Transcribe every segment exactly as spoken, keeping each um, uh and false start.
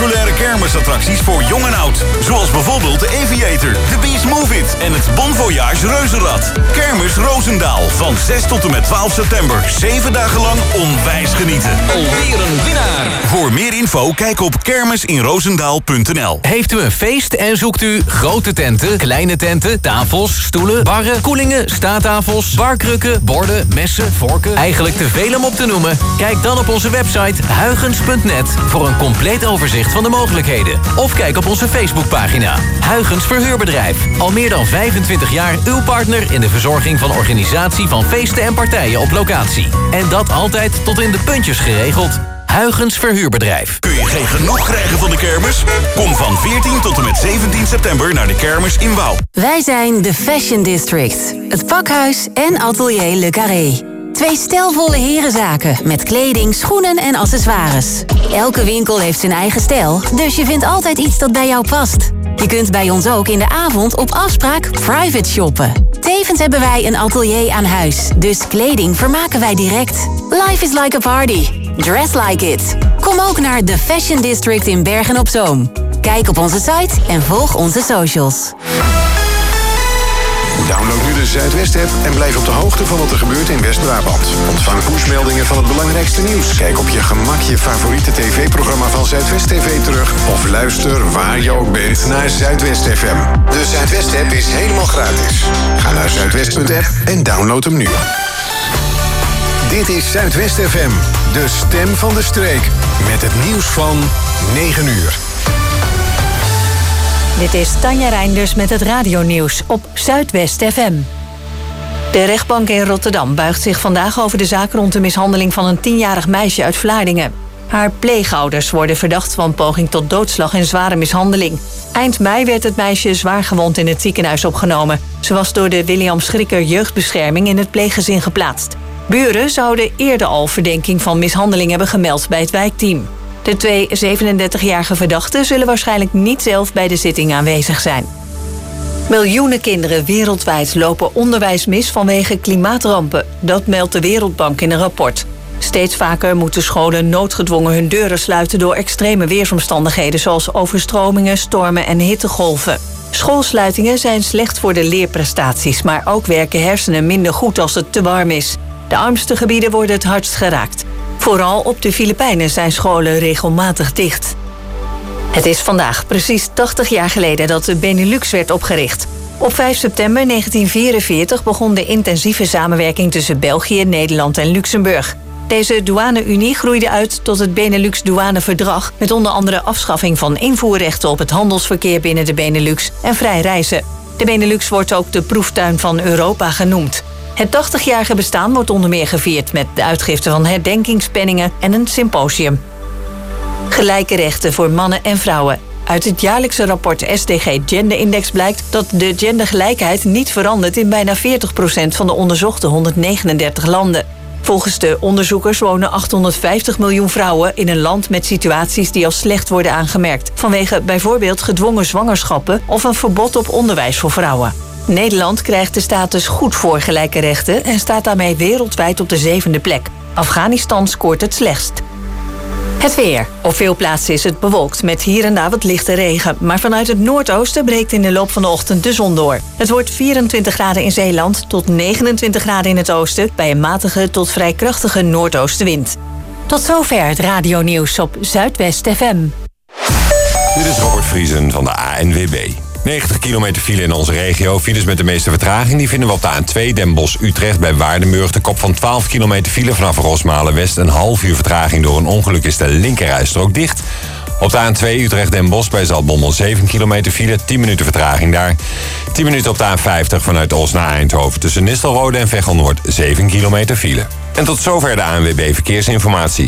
spectaculaire kermisattracties voor jong en oud. Zoals bijvoorbeeld de Aviator, de Beast Move It en het Bon Voyage Reuzenrad. Kermis Roosendaal van zes tot en met twaalf september. Zeven dagen lang onwijs genieten. Alweer een winnaar. Voor meer info kijk op kermisinroosendaal punt n l. Heeft u een feest en zoekt u grote tenten, kleine tenten, tafels, stoelen, barren, koelingen, staattafels, barkrukken, borden, messen, vorken, eigenlijk te veel om op te noemen? Kijk dan op onze website huygens punt net voor een compleet overzicht van de mogelijkheden. Of kijk op onze Facebookpagina. Huygens Verhuurbedrijf. Al meer dan vijfentwintig jaar uw partner in de verzorging van organisatie van feesten en partijen op locatie. En dat altijd tot in de puntjes geregeld. Huygens Verhuurbedrijf. Kun je geen genoeg krijgen van de kermis? Kom van veertien tot en met zeventien september naar de kermis in Wouw. Wij zijn de Fashion District. Het pakhuis en atelier Le Carré. Twee stijlvolle herenzaken met kleding, schoenen en accessoires. Elke winkel heeft zijn eigen stijl, dus je vindt altijd iets dat bij jou past. Je kunt bij ons ook in de avond op afspraak private shoppen. Tevens hebben wij een atelier aan huis, dus kleding vermaken wij direct. Life is like a party. Dress like it. Kom ook naar The Fashion District in Bergen-op-Zoom. Kijk op onze site en volg onze socials. Download nu de Zuidwest-app en blijf op de hoogte van wat er gebeurt in West-Brabant. Ontvang pushmeldingen van het belangrijkste nieuws. Kijk op je gemak je favoriete tv-programma van Zuidwest T V terug. Of luister waar je ook bent naar Zuidwest F M. De Zuidwest-app is helemaal gratis. Ga naar zuidwest punt app en download hem nu. Dit is Zuidwest F M, de stem van de streek. Met het nieuws van negen uur. Dit is Tanja Reinders met het radionieuws op Zuidwest F M. De rechtbank in Rotterdam buigt zich vandaag over de zaak rond de mishandeling van een tienjarig meisje uit Vlaardingen. Haar pleegouders worden verdacht van poging tot doodslag en zware mishandeling. Eind mei werd het meisje zwaar gewond in het ziekenhuis opgenomen. Ze was door de William Schrikker Jeugdbescherming in het pleeggezin geplaatst. Buren zouden eerder al verdenking van mishandeling hebben gemeld bij het wijkteam. De twee zevenendertigjarige verdachten zullen waarschijnlijk niet zelf bij de zitting aanwezig zijn. Miljoenen kinderen wereldwijd lopen onderwijs mis vanwege klimaatrampen. Dat meldt de Wereldbank in een rapport. Steeds vaker moeten scholen noodgedwongen hun deuren sluiten door extreme weersomstandigheden zoals overstromingen, stormen en hittegolven. Schoolsluitingen zijn slecht voor de leerprestaties, maar ook werken hersenen minder goed als het te warm is. De armste gebieden worden het hardst geraakt. Vooral op de Filipijnen zijn scholen regelmatig dicht. Het is vandaag precies tachtig jaar geleden dat de Benelux werd opgericht. Op vijf september negentien vierenveertig begon de intensieve samenwerking tussen België, Nederland en Luxemburg. Deze douane-unie groeide uit tot het Benelux-douaneverdrag... met onder andere afschaffing van invoerrechten op het handelsverkeer binnen de Benelux en vrij reizen. De Benelux wordt ook de proeftuin van Europa genoemd. Het tachtigjarige bestaan wordt onder meer gevierd met de uitgifte van herdenkingspenningen en een symposium. Gelijke rechten voor mannen en vrouwen. Uit het jaarlijkse rapport S D G Gender Index blijkt dat de gendergelijkheid niet verandert in bijna veertig procent van de onderzochte honderdnegenendertig landen. Volgens de onderzoekers wonen achthonderdvijftig miljoen vrouwen in een land met situaties die als slecht worden aangemerkt, vanwege bijvoorbeeld gedwongen zwangerschappen of een verbod op onderwijs voor vrouwen. Nederland krijgt de status goed voor gelijke rechten en staat daarmee wereldwijd op de zevende plek. Afghanistan scoort het slechtst. Het weer. Op veel plaatsen is het bewolkt met hier en daar wat lichte regen. Maar vanuit het noordoosten breekt in de loop van de ochtend de zon door. Het wordt vierentwintig graden in Zeeland tot negenentwintig graden in het oosten... bij een matige tot vrij krachtige noordoostenwind. Tot zover het radionieuws op Zuidwest F M. Dit is Robert Vriesen van de A N W B. negentig kilometer file in onze regio. Files met de meeste vertraging die vinden we op de A N twee Den Bosch-Utrecht bij Waardenburg. De kop van twaalf kilometer file vanaf Rosmalen-West. Een half uur vertraging door een ongeluk is de linkerrijstrook dicht. Op de A N twee Utrecht-Den Bosch bij Zaltbommel zeven kilometer file. tien minuten vertraging daar. tien minuten op de A vijftig vanuit Os naar Eindhoven. Tussen Nistelrode en Veghel-Noord zeven kilometer file. En tot zover de A N W B Verkeersinformatie.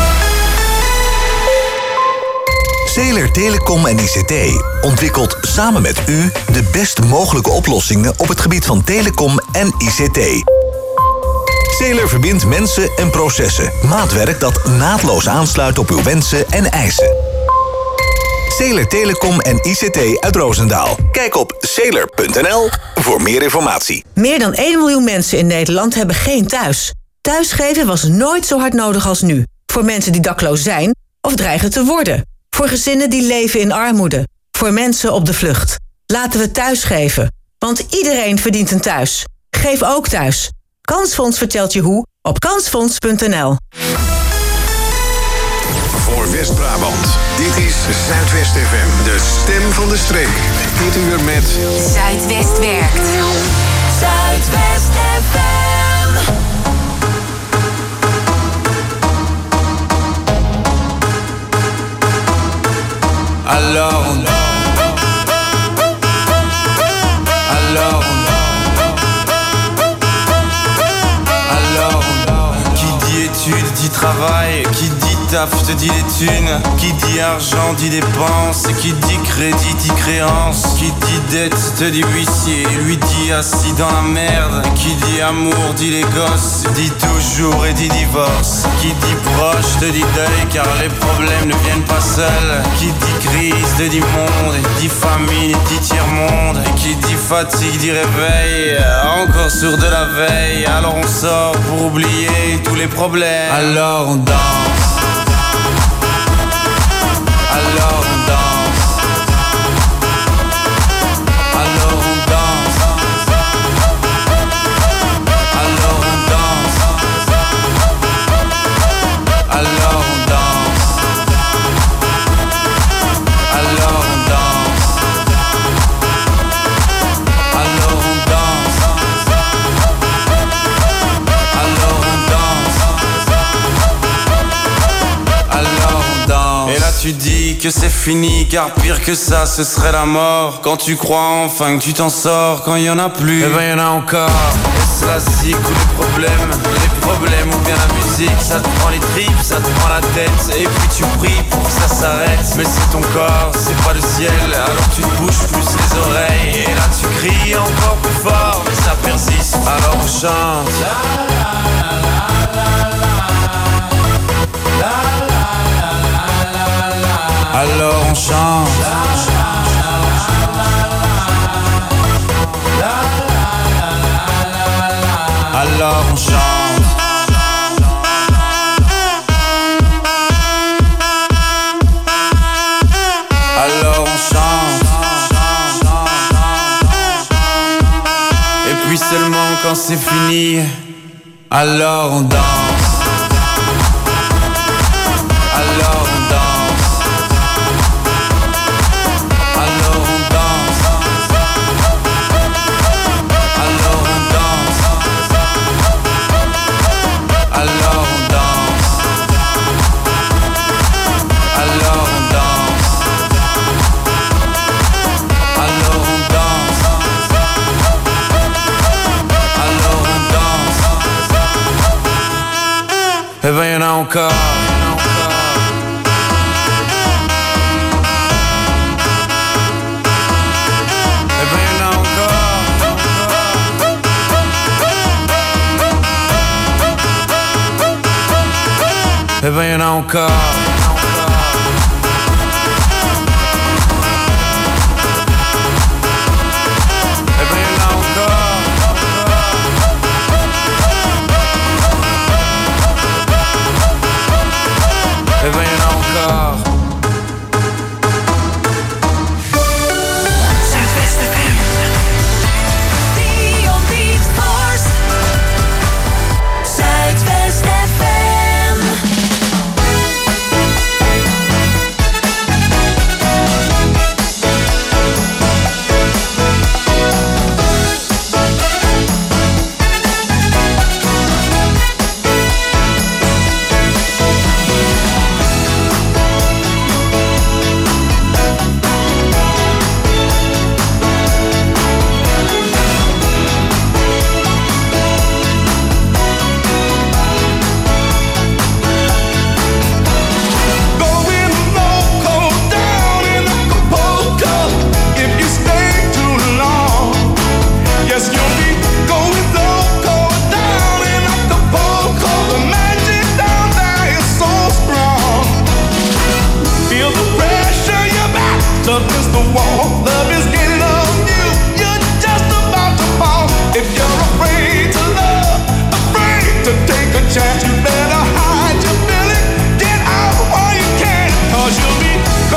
Zeeler Telecom en I C T ontwikkelt samen met u de best mogelijke oplossingen op het gebied van telecom en I C T. Zeeler verbindt mensen en processen. Maatwerk dat naadloos aansluit op uw wensen en eisen. Zeeler Telecom en I C T uit Roosendaal. Kijk op zeeler punt n l voor meer informatie. Meer dan één miljoen mensen in Nederland hebben geen thuis. Thuisgeven was nooit zo hard nodig als nu. Voor mensen die dakloos zijn of dreigen te worden. Voor gezinnen die leven in armoede. Voor mensen op de vlucht. Laten we thuis geven. Want iedereen verdient een thuis. Geef ook thuis. Kansfonds vertelt je hoe op kansfonds punt n l. Voor West-Brabant. Dit is Zuidwest F M. De stem van de streek. Dit uur met... Zuidwest werkt. Zuidwest F M. Alors on... Alors on... Alors on... Qui dit études dit travail. Qui dit taf te dit les thunes. Qui dit argent dit dépenses. Qui dit crédit dit créance. Qui dit dette te dit huissier. Lui dit assis dans la merde. Qui dit amour dit les gosses. Dit toujours et dit divorce. Qui dit proche te dit deuil car les problèmes ne viennent pas seuls. Qui dit crise te dit monde. Dit famine dit tiers-monde. Et qui dit fatigue dit réveil. Encore sur de la veille. Alors on sort pour oublier tous les problèmes. Alors on danse. Alors on danse. Alors on danse. Alors on danse. Alors on danse. Alors on danse. Alors on danse. Alors on danse. Alors on danse. Et là tu dis que c'est fini, car pire que ça ce serait la mort. Quand tu crois enfin que tu t'en sors, quand il y en a plus, eh ben y en a encore. Et c'est la zik ou les problèmes, les problèmes ou bien la musique. Ça te prend les tripes, ça te prend la tête. Et puis tu pries pour que ça s'arrête. Mais c'est ton corps, c'est pas le ciel. Alors tu te bouges plus les oreilles. Et là tu cries encore plus fort, mais ça persiste. Alors on chante. Alors on chante. Alors on chante. Alors on chante. Et puis seulement quand c'est fini, alors on danse. Alors on danse. Eh ben y'en a encore. Eh ben y'en a encore. Eh ben y'en a encore. Eh ben y'en a encore. Zuidwest F M. The only force. Zuidwest F M. Chance, you better hide your feeling. Get out while you can, 'cause you'll be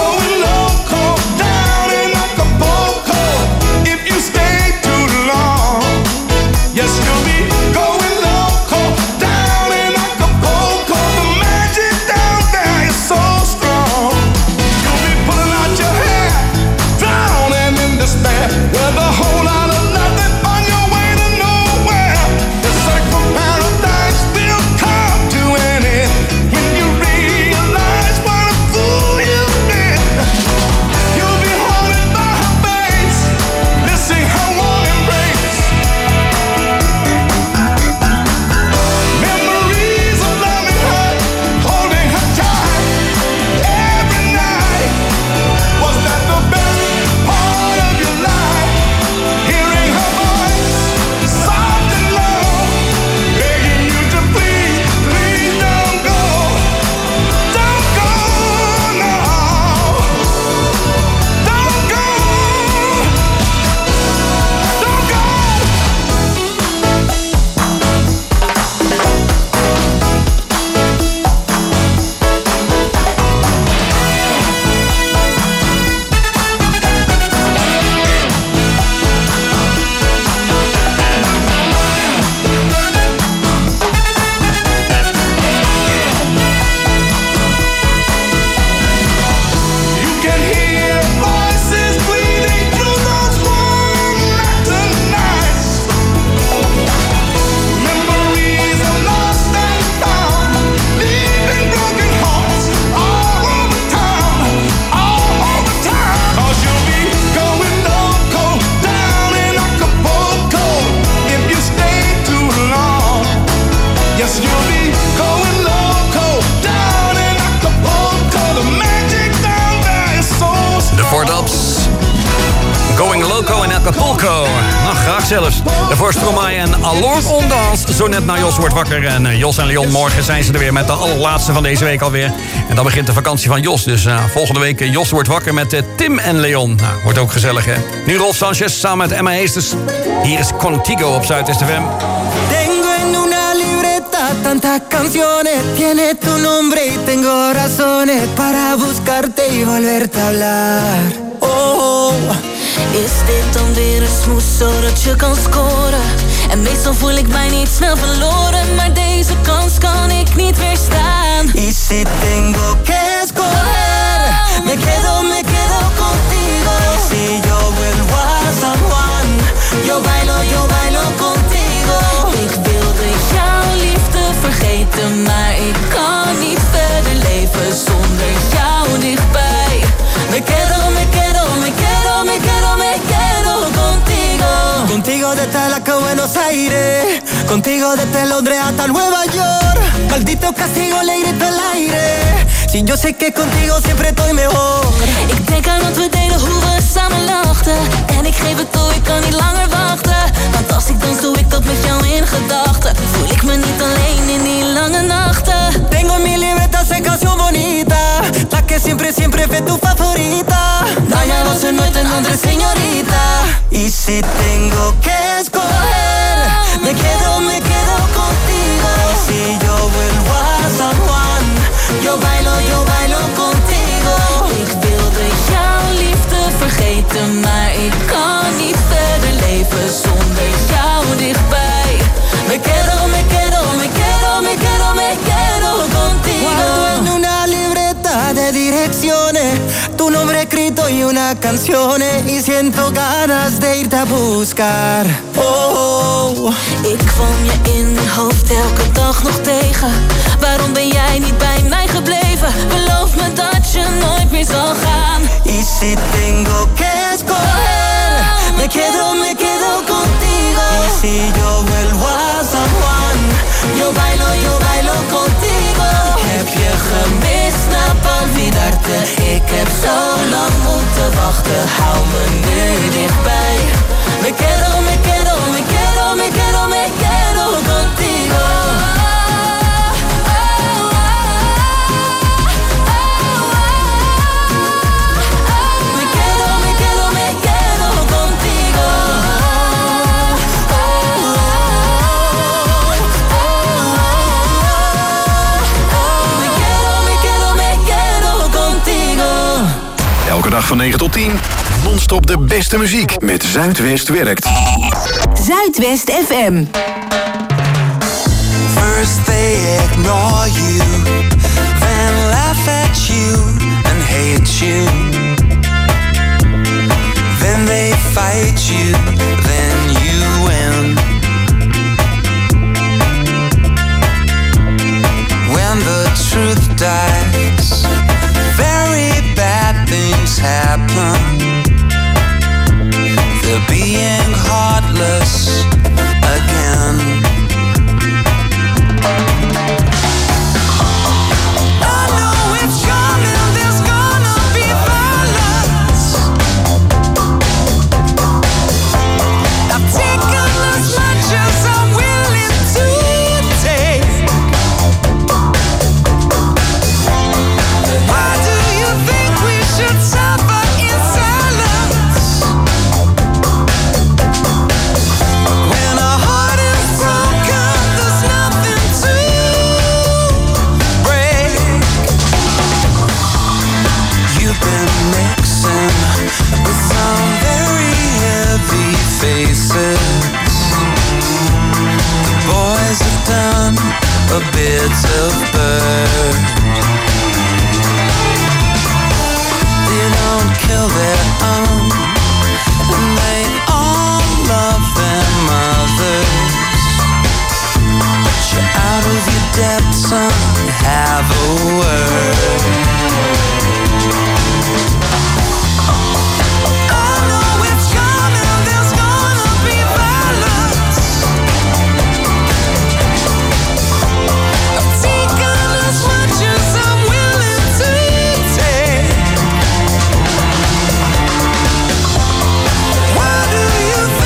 Contigo. Nou, graag zelfs. Daarvoor Stromae en Alors on Danse. Zo net na Jos wordt wakker. En uh, Jos en Leon, morgen zijn ze er weer met de allerlaatste van deze week alweer. En dan begint de vakantie van Jos. Dus uh, volgende week uh, Jos wordt wakker met uh, Tim en Leon. Nou, wordt ook gezellig, hè. Nu Rolf Sanchez samen met Emma Heesters. Hier is Contigo op Zuidwest F M. Tengo en una libreta tantas canciones. Tiene tu nombre y tengo razones para buscarte y volverte a hablar. Oh, is dit dan weer een smoes zodat je kan scoren? En meestal voel ik mij niet snel verloren, maar deze kans kan ik niet weerstaan. Y si tengo que escoger, me quedo, me quedo contigo. Y si yo vuelvo a San Juan, yo bailo, yo bailo contigo. Ik wilde jouw liefde vergeten, maar ik kan niet verder leven zonder jou dichtbij. Me quedo, me quedo, me quedo, me quedo, me quedo contigo. Contigo desde la que Buenos Aires, contigo desde Londres hasta Nueva York. Maldito castigo, le grito al aire. Si yo sé que contigo siempre estoy mejor. Ik denk aan wat we deden, hoe we samen lachten. En ik geef het toe, ik kan niet langer wachten. Want als ik dans, doe ik dat met jou in gedachten. Voel ik me niet alleen in die lange nachten. Tengo mi libertad, esa canción bonita, la que siempre, siempre fue tu favorita. Dañados en nuestra nombre, señorita. Y si tengo que escoger, me quedo, me quedo contigo. Y si yo vuelvo a San Juan, yo bailo, yo bailo contigo. Ik wilde jouw liefde vergeten, maar ik kan niet verder leven zonder jou dichtbij. Me quedo, me quedo, me quedo, me quedo, me quedo contigo. Guardo en una libreta de direcciones tu nombre escrito y una canción. Y siento ganas de irte a buscar. Oh, ik kwam je in mijn hoofd elke dag nog tegen. Waarom ben jij niet bij mij gebleven? Beloof me dat je nooit meer zal gaan. Y si tengo que escoger, me quedo, me quedo contigo. Y si yo vuelvo a San Juan, yo bailo, yo bailo contigo. Heb je gemist, snap olvidarte. Ik heb zo lang moeten wachten, hou me nu dichtbij. Me quedo, me quedo, me quedo, me quedo, me quedo contigo. Elke dag van negen tot tien, non-stop de beste muziek met Zuidwest werkt. Zuidwest F M. First they ignore you, then laugh at you and hate you. Then they fight you, then you win. When the truth dies, very bad things happen. They're being heartless again. I know it's coming, there's gonna be violence. I've taken as much as I'm willing to take. Why do you think we should suffer in silence? When our heart is broken, there's nothing to break. You've been mixing with some very heavy faces. The boys have done a bit of bird. They don't kill their own, and they all love their mothers. But you're out of your depth, son, have a word. I know it's coming, there's gonna be violence. I've taken as much as I'm willing to take. Why do you think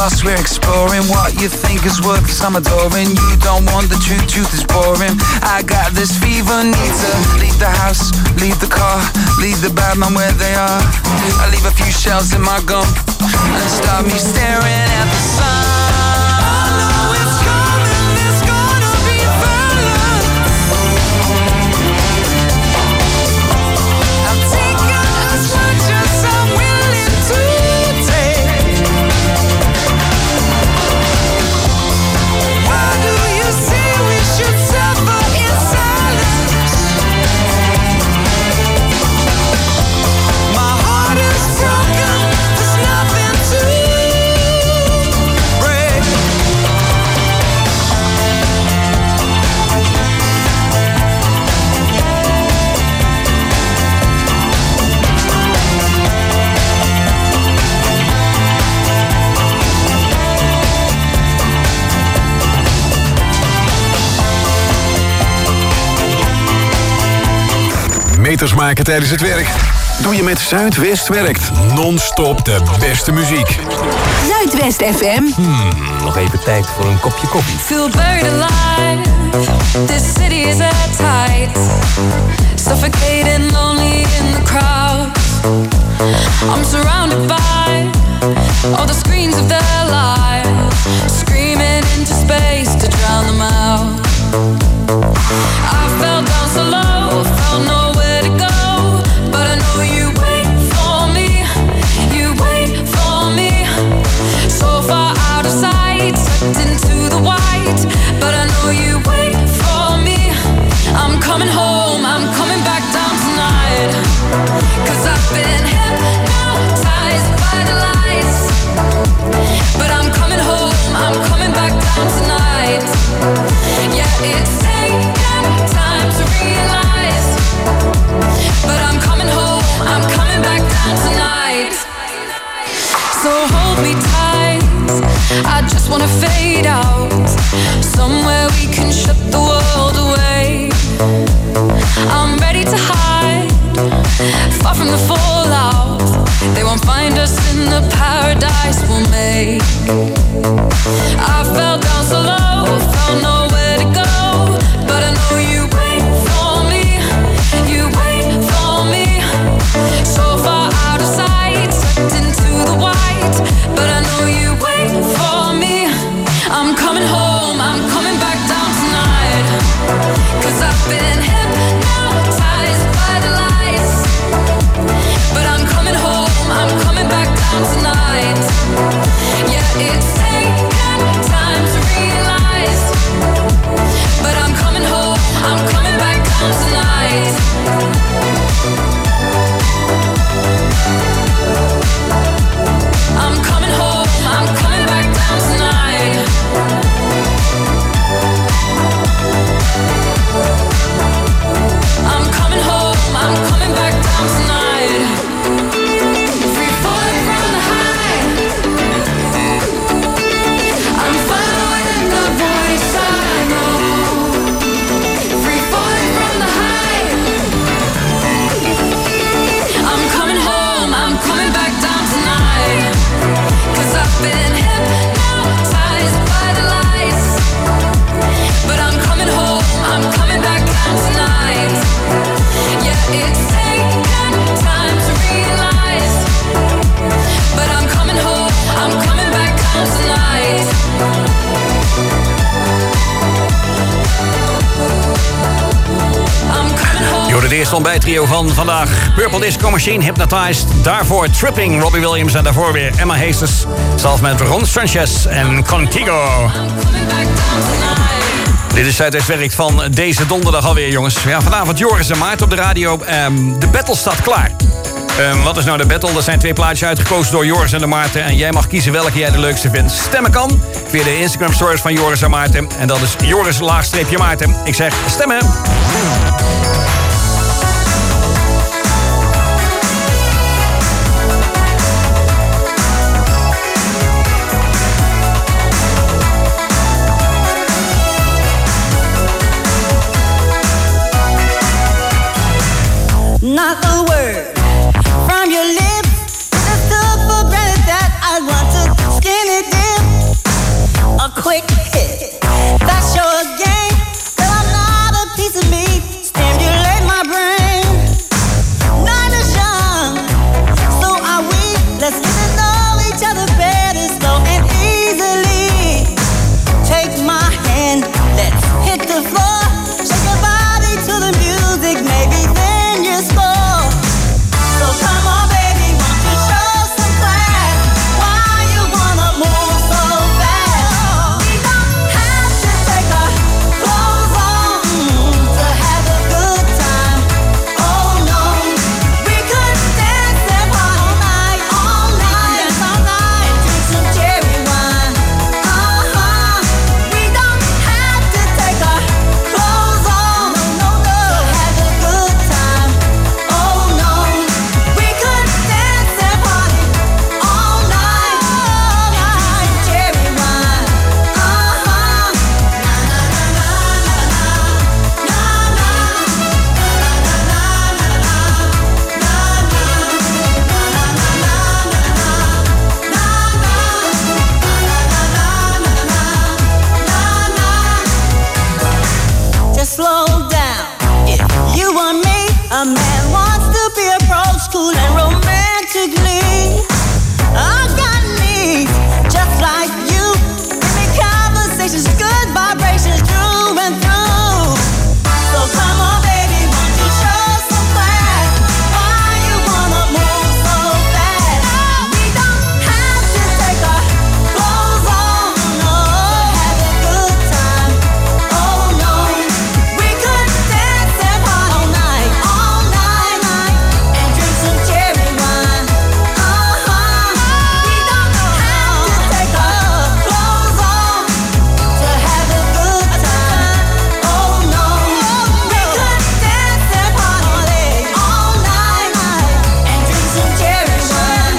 lost, we're exploring. What you think is worth some adoring. You don't want the truth, truth is boring. I got this fever, need to leave the house, leave the car, leave the bad man where they are. I leave a few shells in my gum and start me staring at the sun. Meters maken tijdens het werk? Doe je met Zuidwest Werkt. Non-stop de beste muziek. Zuidwest F M. Hmm, nog even tijd voor een kopje koffie. Feel buried alive. This city is at tight. Suffocating, lonely in the crowd. I'm surrounded by all the screens of their lives, screaming into space to drown them out. I fell down so low, found nowhere to go, but I know you wait for me, you wait for me. So far out of sight, sucked into the white, but I know you wait for me. I'm coming home, I'm coming back down tonight, 'cause I've been hypnotized by the lights. But I'm coming home, I'm coming back down tonight. Yeah, it's taken time to realize, but I'm coming home, I'm coming back down tonight. So hold me tight, I just wanna fade out, somewhere we can shut the world away. I'm ready to hide, far from the fallout. They won't find us in the paradise we'll make. I fell down so low, found nowhere to go, but I know you wait for me, you wait for me. So far out of sight, sucked into the white, but I know you wait for me. I'm coming home, I'm coming back down tonight, 'cause I've been hypnotized by the lights. But I'm coming home, I'm coming back down tonight. Yeah, it's taken time to realize, but I'm coming home, I'm coming back down tonight. I'm coming home, I'm coming back down tonight. I'm coming home, I'm coming back down tonight. Free falling from the high, I'm following the voice I know. Free falling from the high, I'm coming home, I'm coming back down tonight, 'cause I've been hypnotized by the lights. But I'm coming home, I'm coming back down tonight. Yeah, it's taken time to realize, but I'm coming home, I'm coming back down tonight. I'm coming home. Je hoort het eerste ontbijttrio van vandaag. Purple Disco Machine, Hypnotized. Daarvoor Tripping, Robbie Williams. En daarvoor weer Emma Hastings. Zelf met Ron Sanchez en Contigo. Dit is Zuidwest Werkt van deze donderdag alweer, jongens. Ja, vanavond Joris en Maarten op de radio. Um, de battle staat klaar. Um, wat is nou de battle? Er zijn twee plaatjes uitgekozen door Joris en de Maarten. En jij mag kiezen welke jij de leukste vindt. Stemmen kan via de Instagram stories van Joris en Maarten. En dat is Joris laagstreepje Maarten. Ik zeg stemmen. Not a word from your lips. Just took for granted that I want to skinny dip. A man wants to be approached cool and romantically. I got needs just like you. Give me conversations, good vibrations through and through. So come on, baby, won't you show some class? Why you wanna move so fast? We don't have to take our clothes off, no. Have a good time, oh no. We could dance and party all night, all night, night, and drink some cherry wine. Uh-huh. We don't have to take our clothes off to have a good time, oh no. We could dance and party all night, night, and drink some cherry wine.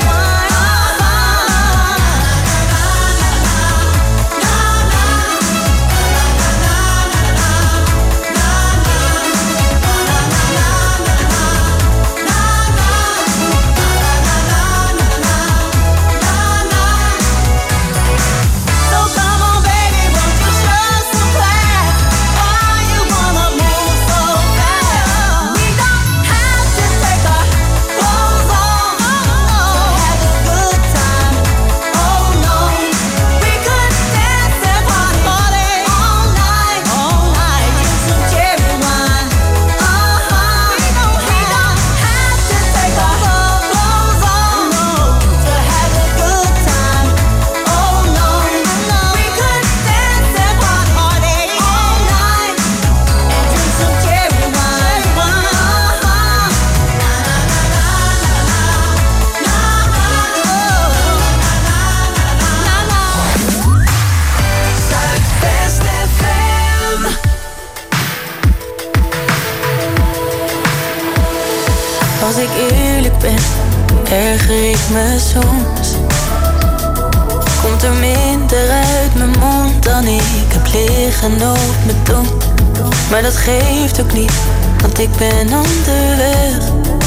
So come on, baby, won't you show some class? Why you wanna move so fast? We don't have to take our clothes off, no. Have a good time, oh no. We could dance and party all night, all night, drink some cherry wine. Uh-huh. We don't have to take our clothes off, no, to have a good time, oh no. We could dance and party all night and drink some cherry wine. Zuidwest F M. Als ik eerlijk ben, erger ik me soms. Komt er minder uit mijn mond dan ik heb liggen op mijn tong. Maar dat geeft ook niet, want ik ben onderweg.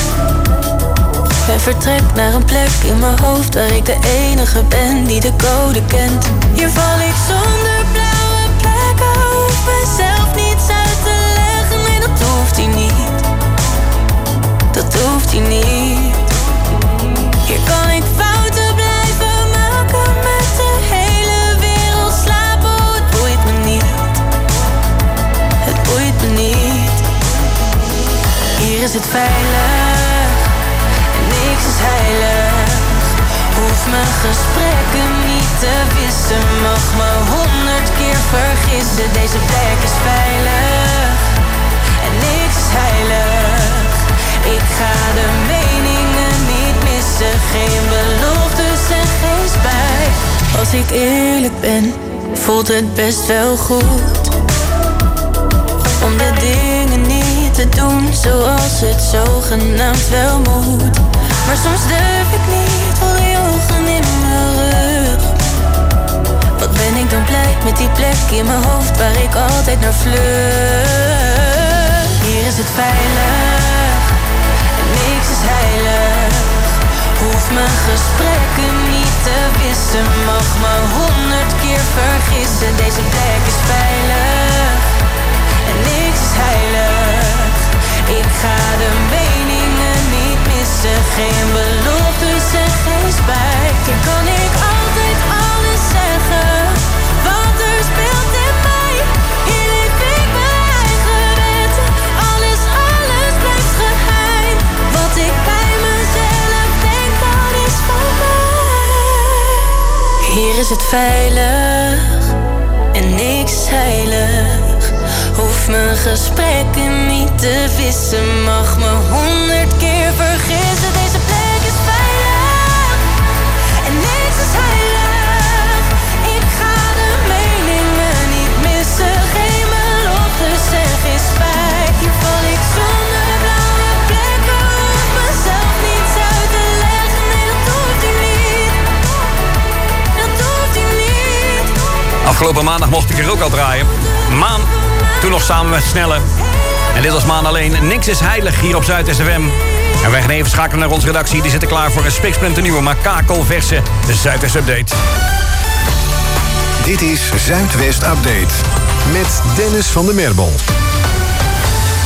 En vertrek naar een plek in mijn hoofd waar ik de enige ben die de code kent. Hier val ik zonder blauwe plekken, hoef mezelf niets uit te leggen. Nee, dat hoeft hij niet, dat hoeft hij niet. Hier kan ik fouten blijven maken, met de hele wereld slapen. Oh, het boeit me niet, het boeit me niet. Hier is het veilig en niks is heilig. Hoef mijn gesprekken niet te wissen, mag me honderd keer vergissen. Deze plek is veilig en niks is heilig. Ik ga de meningen niet missen, geen beloftes en geen spijt. Als ik eerlijk ben, voelt het best wel goed om de dingen niet te doen zoals het zogenaamd wel moet. Maar soms durf ik niet, voel die ogen in mijn rug. Wat ben ik dan blij met die plek in mijn hoofd waar ik altijd naar vlucht. Hier is het veilig en niks is heilig. Hoef mijn gesprekken niet te wissen, mag me honderd keer vergissen. Deze plek is veilig en niks is heilig. Ik ga de meningen niet missen, geen beloftes en geen spijt. Hier kan ik altijd alles zeggen, wat er speelt in mij. Hier leef ik mijn eigen wetten, alles, alles blijft geheim. Wat ik bij mezelf denk, dat is van mij. Hier is het veilig en niks is heilig. Hoef mijn gesprekken niet te vissen, mag me honderd keer vergissen. Deze plek is veilig en niks is heilig. Ik ga de meningen niet missen, geen beloftes en geen spijt. Hier val ik zonder blauwe plekken, hoef mezelf niets uit te leggen. Nee, dat hoeft hij niet, dat hoeft hij niet. Afgelopen maandag mocht ik er ook al draaien. Maan, toen nog samen met Snelle. En dit was Maan alleen. Niks is heilig hier op Zuid S F M. En wij gaan even schakelen naar onze redactie. Die zitten klaar voor een spiksplinternieuwe, maar kakelverse Zuidwest Update. Dit is Zuidwest Update met Dennis van der Merbel.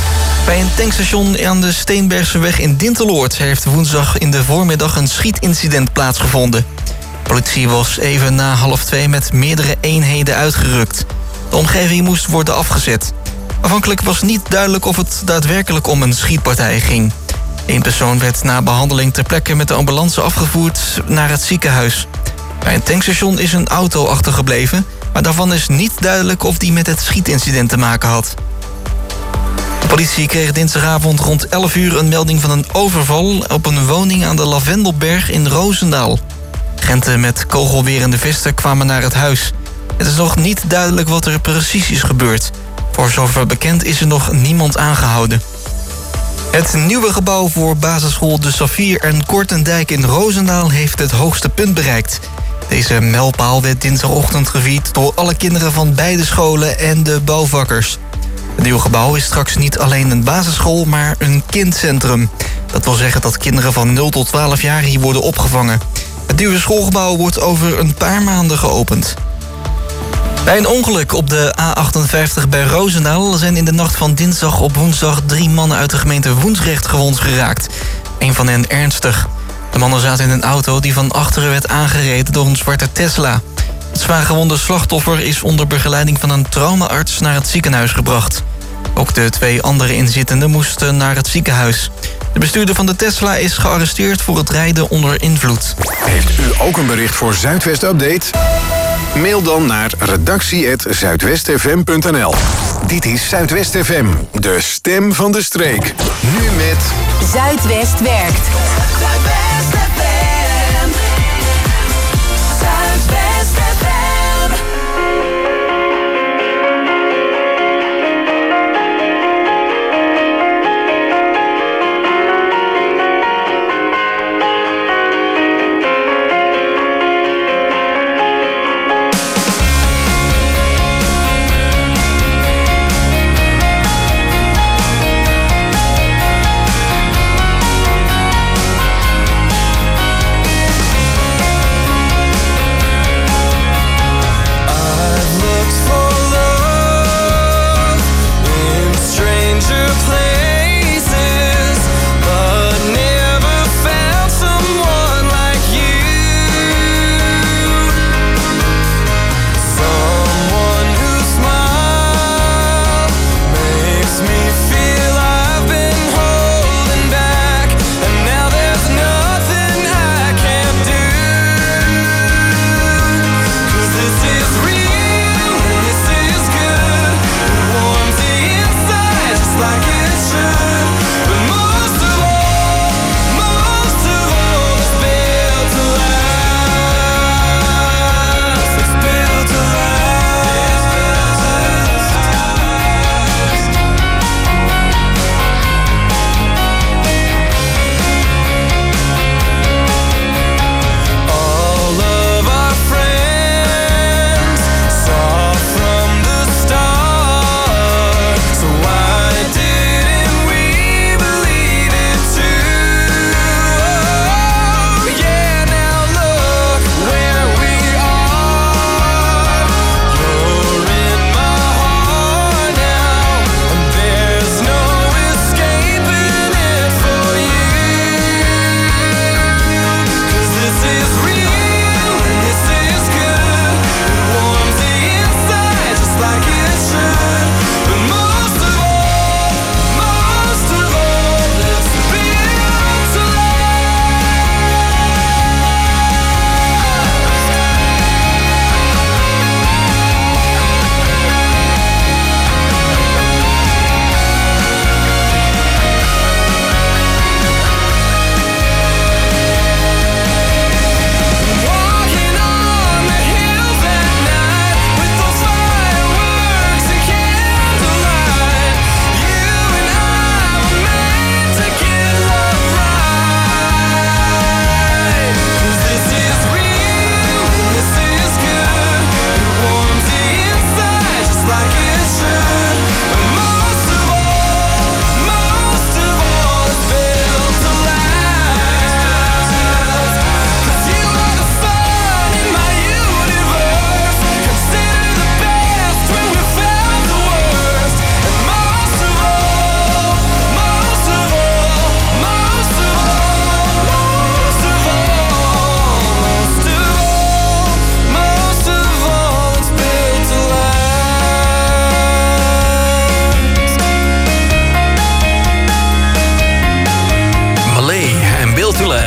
Bij een tankstation aan de Steenbergseweg in Dinteloord heeft woensdag in de voormiddag een schietincident plaatsgevonden. De politie was even na half twee met meerdere eenheden uitgerukt. De omgeving moest worden afgezet. Afhankelijk was niet duidelijk of het daadwerkelijk om een schietpartij ging. Eén persoon werd na behandeling ter plekke met de ambulance afgevoerd naar het ziekenhuis. Bij een tankstation is een auto achtergebleven, maar daarvan is niet duidelijk of die met het schietincident te maken had. De politie kreeg dinsdagavond rond elf uur een melding van een overval op een woning aan de Lavendelberg in Roosendaal. Agenten met kogelwerende vesten kwamen naar het huis. Het is nog niet duidelijk wat er precies is gebeurd. Voor zover bekend is er nog niemand aangehouden. Het nieuwe gebouw voor basisschool De Saffier en Kortendijk in Roosendaal heeft het hoogste punt bereikt. Deze mijlpaal werd dinsdagochtend gevierd door alle kinderen van beide scholen en de bouwvakkers. Het nieuwe gebouw is straks niet alleen een basisschool, maar een kindcentrum. Dat wil zeggen dat kinderen van nul tot twaalf jaar hier worden opgevangen. Het nieuwe schoolgebouw wordt over een paar maanden geopend. Bij een ongeluk op de A achtenvijftig bij Roosendaal zijn in de nacht van dinsdag op woensdag drie mannen uit de gemeente Woensrecht gewond geraakt. Een van hen ernstig. De mannen zaten in een auto die van achteren werd aangereden door een zwarte Tesla. Het zwaargewonde slachtoffer is onder begeleiding van een traumaarts naar het ziekenhuis gebracht. Ook de twee andere inzittenden moesten naar het ziekenhuis. De bestuurder van de Tesla is gearresteerd voor het rijden onder invloed. Heeft u ook een bericht voor Zuidwest Update? Mail dan naar redactie apenstaartje zuidwestfm punt n l. Dit is Zuidwest F M, de stem van de streek. Nu met Zuidwest werkt. Zuidwest F M. Zuidwest F M.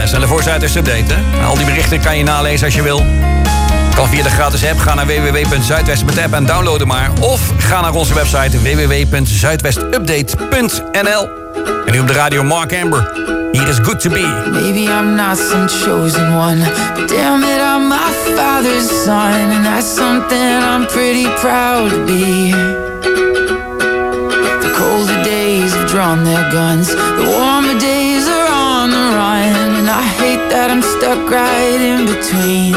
Stel voor Zuidwest Update, hè? Al die berichten kan je nalezen als je wil. Kan via de gratis app. Ga naar w w w punt zuidwest punt app en download hem maar. Of ga naar onze website w w w punt zuidwestupdate punt n l. En nu op de radio Mark Amber. Hier is Good To Be. Maybe I'm not some chosen one, but damn it, I'm my father's son, and that's something I'm pretty proud to be. The colder days have drawn their guns, the warmer days are on the run, and I hate that I'm stuck right in between.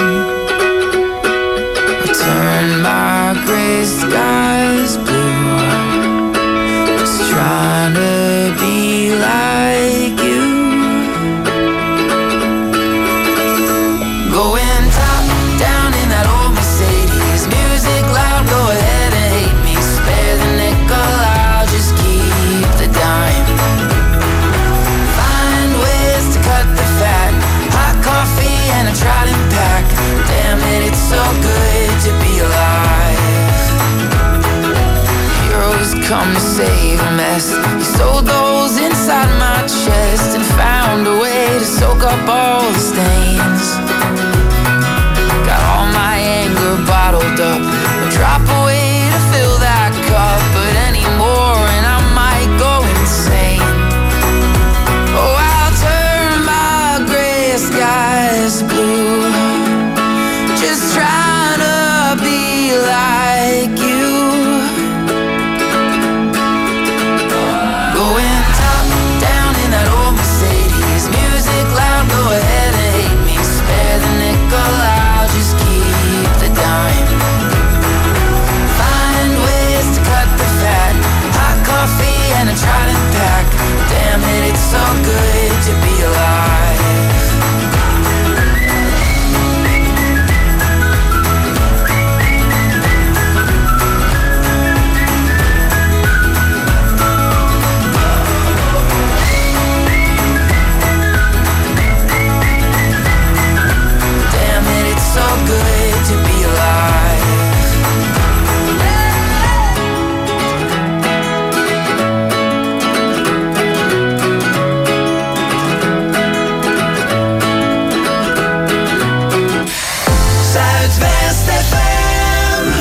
I turn my gray skies blue, just trying to be like you. Going top down in that old Mercedes, music loud, go ahead and hate me. Spare the nickel, I'll just keep the dime. Find ways to cut the fat, hot coffee and a trident pack. Damn it, it's so good to be alive. Heroes come to save a mess. You sewed those inside my chest and found a way to soak up all the stains. Got all my anger bottled up, a drop away to fill that cup, but anymore and I might go insane. Oh, I'll turn my gray skies blue, just trying to be like you. Going top down in that old Mercedes, music loud, go ahead and hate me. Spare the nickel, I'll just keep the dime. Find ways to cut the fat, hot coffee and a trident pack. Damn it, it's so good to be alive. So good to be alive. Zuidwest F M.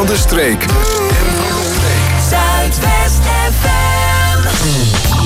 van de streek. Zuidwest F M.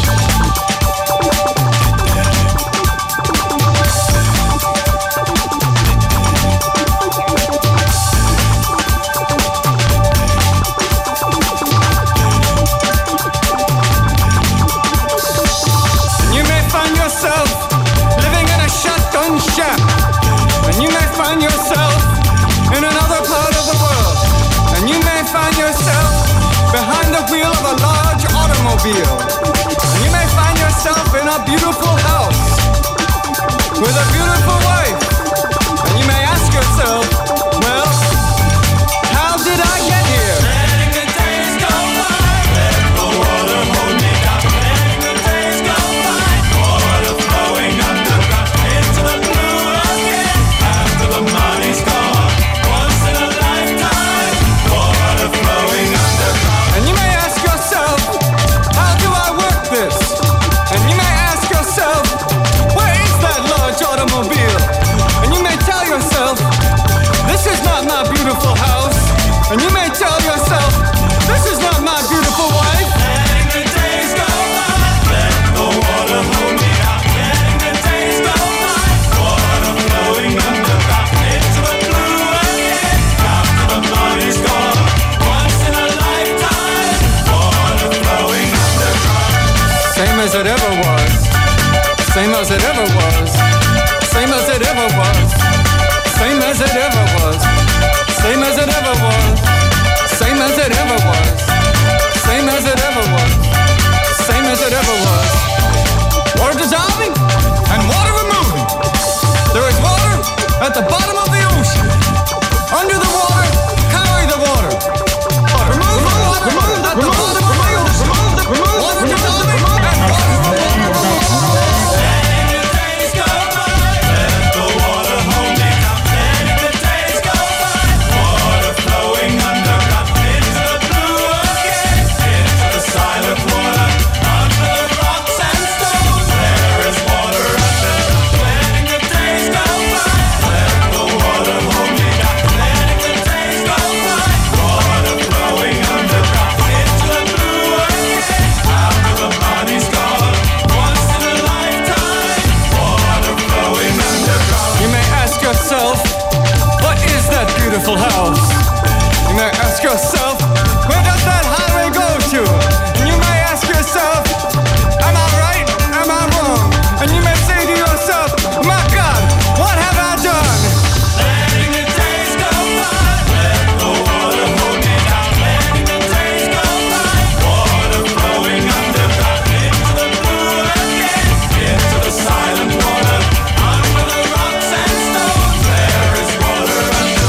And you may find yourself in a beautiful house with a beautiful wife. And you may ask yourself, well, how did I get here? Letting the days go by, let the water hold me down. Letting the days go by, water flowing underground into the blue again. After the money's gone, once in a lifetime, water flowing underground. And you may ask yourself, this. And you may ask yourself, where is that large automobile? And you may tell yourself, this is not my beautiful house. And you may tell yourself, this is not my beautiful wife. Letting the days go by, let the water hold me out. Letting the days go by, water flowing underground into the blue again. After the money's gone, once in a lifetime, water flowing underground. Same as it ever was, same as it ever was, same as it ever was, same as it ever was, same as it ever was, same as it ever was, same as it ever was, same as it ever was. Water dissolving and water removing. There is water at the bottom of the ocean. Under the water, carry the water. Remove the water at the bottom of the ocean. Water dissolving. Beautiful house. You may ask yourself, where does that highway go to? And you may ask yourself, am I right? Am I wrong? And you may say to yourself, my God, what have I done? Letting the days go by, let the water hold me down. Letting the days go by, water flowing underground into the blue again, into the silent water, under the rocks and stones. There is water underground.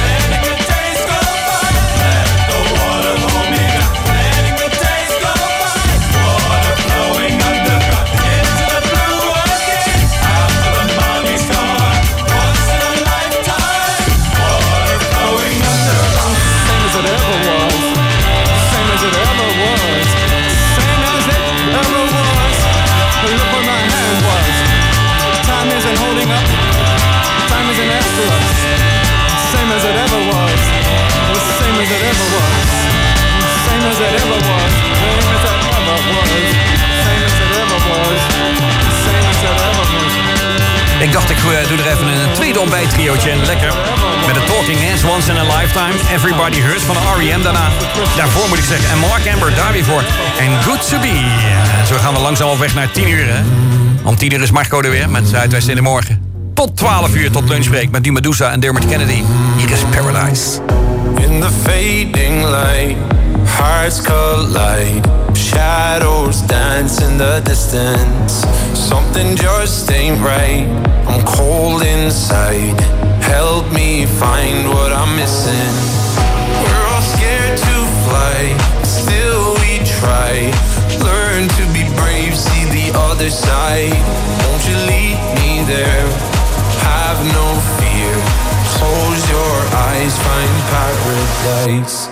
Ik dacht, ik doe er even een tweede ontbijttriootje en lekker. Met de Talking Heads, Once in a Lifetime, Everybody Hurts van de R E M daarna. Daarvoor moet ik zeggen, en Mark Amber daar weer voor. En Good to Be. En zo gaan we langzaam op weg naar tien uur. Hè? Om tien uur is Marco er weer met Zuidwest in de morgen. Tot twaalf uur, tot lunchbreak met die Medusa en Dermot Kennedy. Hier is Paradise. In the fading light, hearts collide. Shadows dance in the distance. Something just ain't right. I'm cold inside. Help me find what I'm missing. We're all scared to fly, still we try. Learn to be brave, see the other side. Won't you lead me there? Have no fear. Close your eyes, find paradise.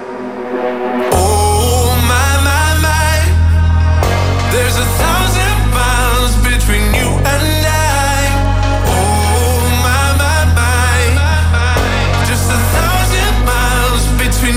Oh my, my, my. There's a thousand miles between you and I. Oh my, my, my. Just a thousand miles between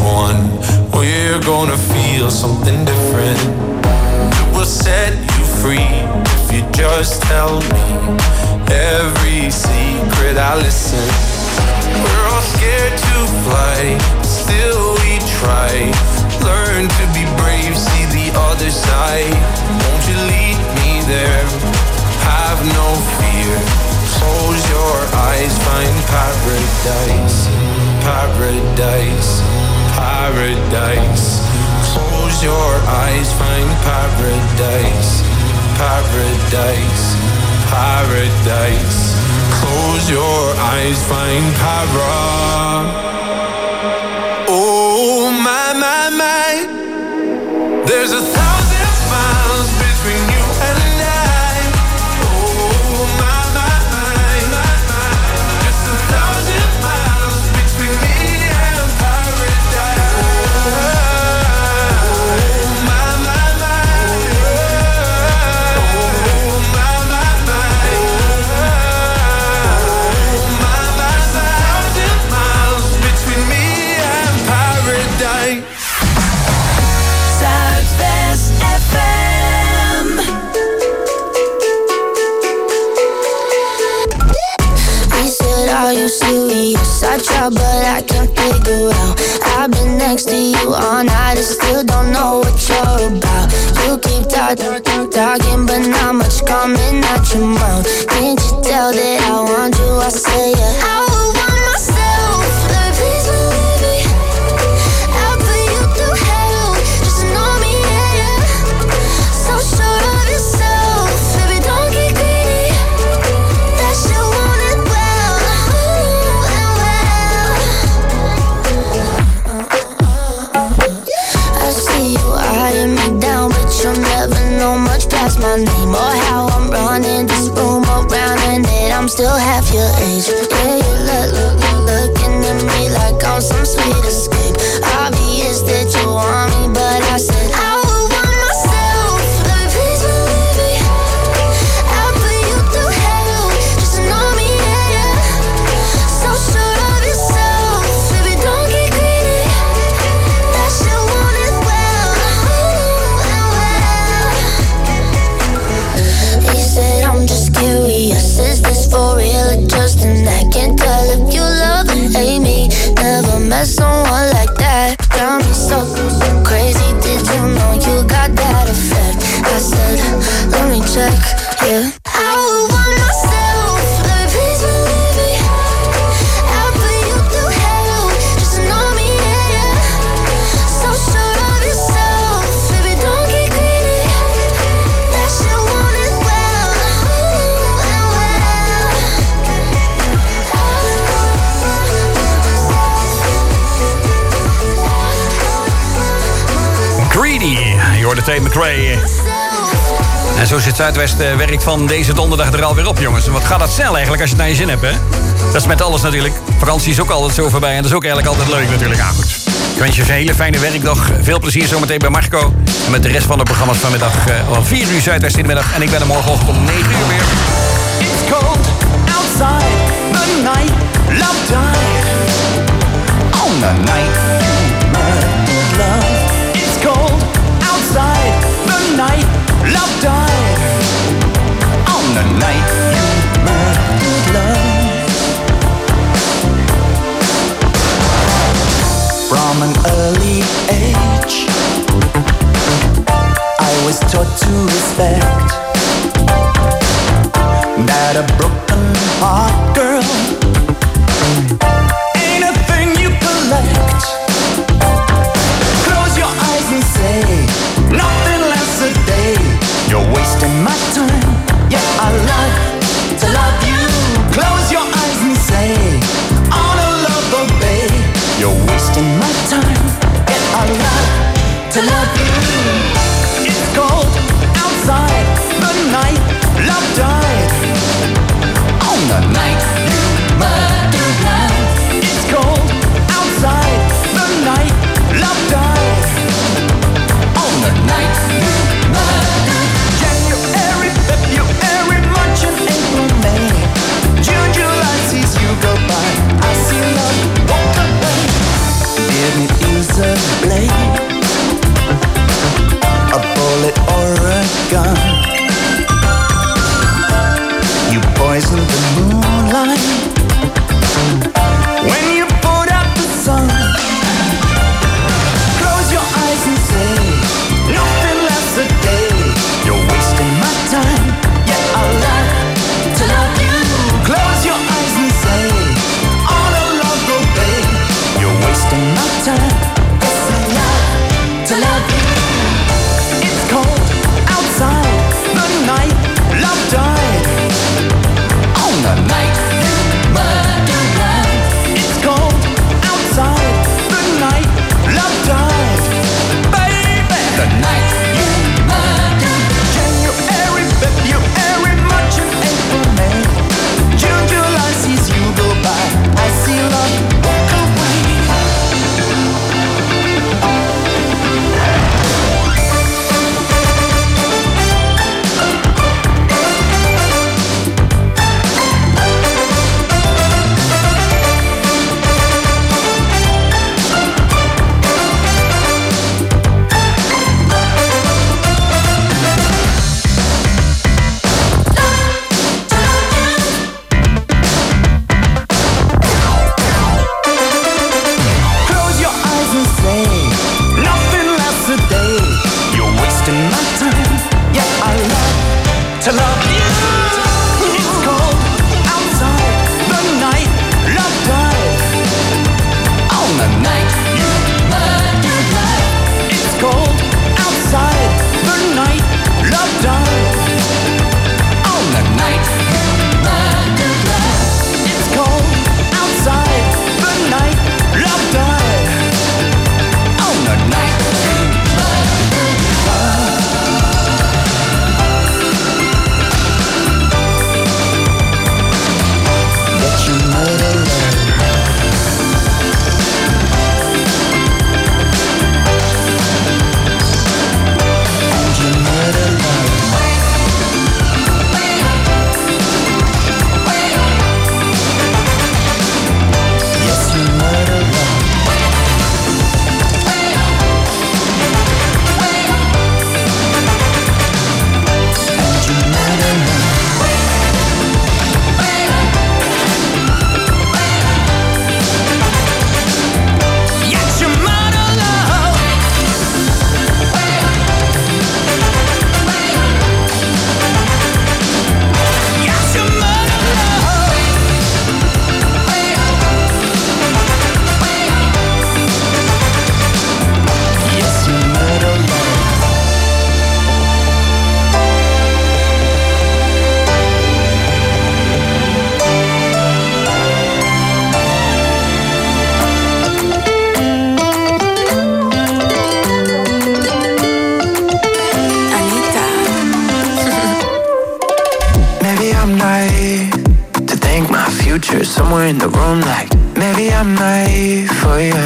one. We're gonna feel something different. It will set you free if you just tell me every secret I listen. We're all scared to fly, still we try. Learn to be brave, see the other side. Won't you lead me there? Have no fear. Close your eyes, find paradise. Paradise, paradise. Close your eyes, find paradise. Paradise, paradise. Close your eyes, find para. Oh my, my, my. There's a thousand miles between you and I. Oh my, my, my, my, my. Just a thousand miles between me and paradise. Oh my, my, my. Oh my, my, my. Oh my, my, thousand miles between me and paradise. Zuidwest F M. He said, are you serious? I try, but I can't figure out. I've been next to you all night and still don't know what you're about. You keep talking, talking, but not much coming out your mouth. Can't you tell that I want you? I say, yeah. I would want myself, but please believe me. I'll put you through hell, just to know me, yeah, yeah. So sure of yourself, baby, don't get greedy. That you want it well, ooh, and well. I see you eyeing me down, but you'll never know much past my name or how I'm running this room around, and that I'm still half your age. Yeah, you look, look, look, looking at me like I'm some sweet escape. Obvious that you want me, but I said I would want myself, baby, please believe me. I'll put you through hell, just to know me, yeah, yeah. So sure of yourself, baby, don't get greedy. That you want it well, ooh, and well. He said, I'm just curious, is this for real or just an act? Can't tell if you love and hate me. Never met someone like that. Got me so crazy, did you know you got that effect? I said, let me check, yeah. I would want myself, baby, please believe me. I'll put you through hell, just to know me, yeah, yeah. So sure of yourself, baby, don't get greedy. That you want it well, ooh, and well. Greedy, je hoorde Tate McRae. En zo zit Zuidwest uh, werkt van deze donderdag er alweer op, jongens. Wat gaat dat snel eigenlijk als je het naar je zin hebt, hè? Dat is met alles natuurlijk. Vakantie is ook altijd zo voorbij en dat is ook eigenlijk altijd leuk natuurlijk. Ah, goed. Ik wens je een hele fijne werkdag. Veel plezier zometeen bij Marco. En met de rest van de programma's vanmiddag uh, om vier uur Zuidwest in de middag. En ik ben er morgenochtend om negen uur weer. It's cold outside the night, love died. On the night you murdered love. It's cold outside the night, love died. On the night you murdered love. From an early age, I was taught to respect that a broken heart girl ain't a thing you collect. Close your eyes and say nothing lasts a day. You're wasting my time. Yeah, I love to love you. Close your eyes and say on a love obey. You're wasting my time. Yeah, I love to love you. It's cold outside the night, love died. On the night you murdered love. It's cold outside the night, love died. On the night you murdered. January, February, March and April, May. June, July sees you go by. I see love walk away. Give me peace to love you. It's cold outside the night love died. On the night you murdered love. It's cold outside the night love died. On the night you murdered love. It's cold outside the night love died. On the night you murdered love. That you murdered love. And you murdered love. Yes, you murdered love. And you murdered love. Yes, you murdered love. Yes, you murdered love. Yes, you murdered love. Maybe I'm naive to think my future's somewhere in the room. Like maybe I'm naive for you.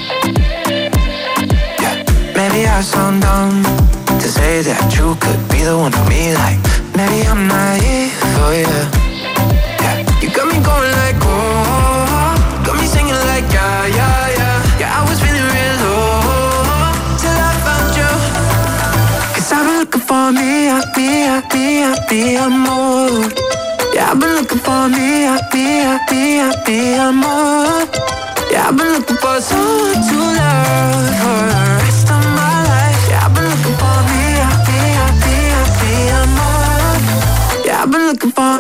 Yeah. Maybe I sound dumb to say that you could be the one for me. Like maybe I'm naive for you. Yeah. You got me going like oh, got me singing like yeah yeah yeah. Yeah, I was feeling real low till I found you. Cause I've been looking for me, I, me, I, me, I, me, I'm more. Yeah, I've been looking for me, I, me, I, me, I, me, I'm more. Yeah, I've been looking for someone to love for the rest of my life. Yeah, I've been looking for me, I, me, I, me, I, me, I'm more. Yeah, I've been looking for.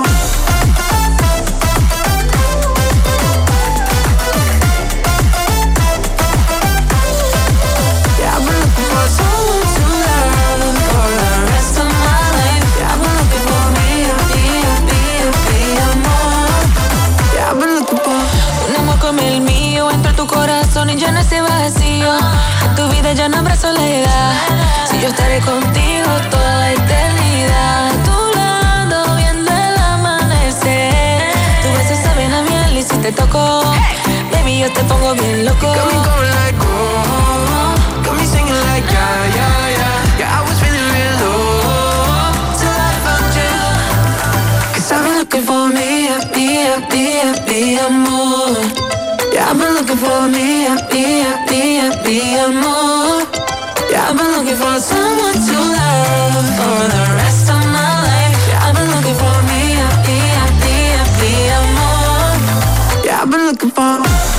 Yeah, I've been looking for someone to love for the rest of my life. Yeah, I've been looking for me, I, me, I, me, I, me, I'm more. Yeah, I've been looking for. Un amor como el mío entra a tu corazón y llena ese vacío. En tu vida ya no habrá soledad. Si yo estaré contigo toda la eternidad. A tu lado viendo el amanecer. Tu beso sabe a miel y si te toco, baby, yo te pongo bien loco. Got me going like oh, got me singing like yeah yeah yeah. Yeah, I was feeling real low till I found you. Cause I've been looking for me, I, me, I, me, I, me, I'm more. Yeah, I've been looking for me, I, me, I, me, I, me, I'm more. Yeah, I've been looking for someone to love for the rest of my life. Yeah, I've been looking for me, I, me, I, me, I, me, I'm more. Yeah, I've been looking for.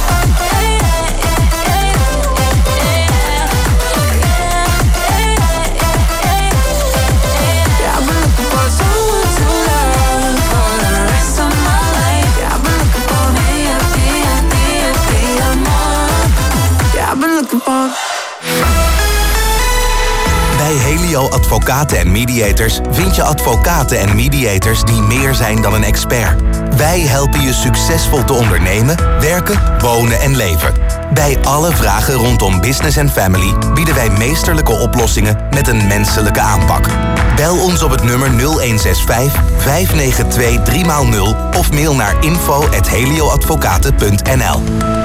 Bij Helio Advocaten en Mediators vind je advocaten en mediators die meer zijn dan een expert. Wij helpen je succesvol te ondernemen, werken, wonen en leven. Bij alle vragen rondom business en family bieden wij meesterlijke oplossingen met een menselijke aanpak. Bel ons op het nummer nul een zes vijf, vijf negen twee, drie nul of mail naar info at helioadvocaten punt n l.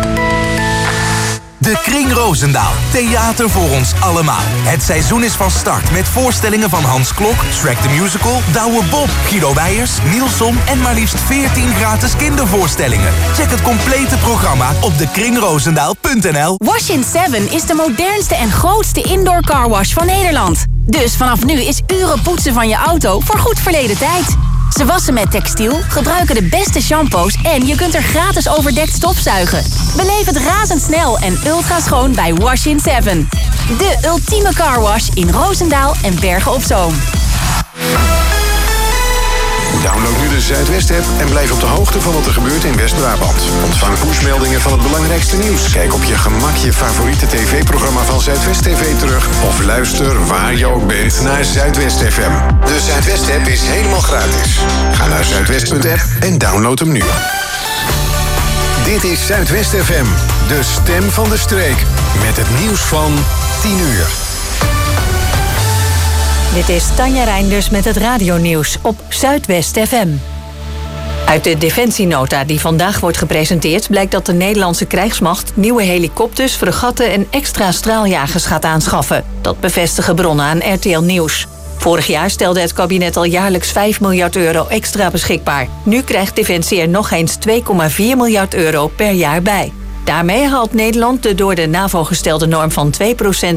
De Kring Roosendaal. Theater voor ons allemaal. Het seizoen is van start met voorstellingen van Hans Klok, Shrek the Musical, Douwe Bob, Guido Weijers, Nielson en maar liefst veertien gratis kindervoorstellingen. Check het complete programma op de kring roosendaal punt n l. Wash-in seven is de modernste en grootste indoor carwash van Nederland. Dus vanaf nu is uren poetsen van je auto voor goed verleden tijd. Ze wassen met textiel, gebruiken de beste shampoos en je kunt er gratis overdekt stofzuigen. Beleef het razendsnel en ultra schoon bij Wash-in seven. De ultieme carwash in Roosendaal en Bergen op Zoom. Download nu de Zuidwest-app en blijf op de hoogte van wat er gebeurt in West-Brabant. Ontvang pushmeldingen van het belangrijkste nieuws. Kijk op je gemak je favoriete tv-programma van Zuidwest T V terug. Of luister waar je ook bent naar Zuidwest F M. De Zuidwest-app is helemaal gratis. Ga naar zuidwest punt app en download hem nu. Dit is Zuidwest F M, de stem van de streek. Met het nieuws van tien uur. Dit is Tanja Reinders met het radionieuws op Zuidwest F M. Uit de defensienota die vandaag wordt gepresenteerd blijkt dat de Nederlandse krijgsmacht nieuwe helikopters, fregatten en extra straaljagers gaat aanschaffen. Dat bevestigen bronnen aan R T L Nieuws. Vorig jaar stelde het kabinet al jaarlijks vijf miljard euro extra beschikbaar. Nu krijgt Defensie er nog eens twee komma vier miljard euro per jaar bij. Daarmee haalt Nederland de door de NAVO gestelde norm van twee procent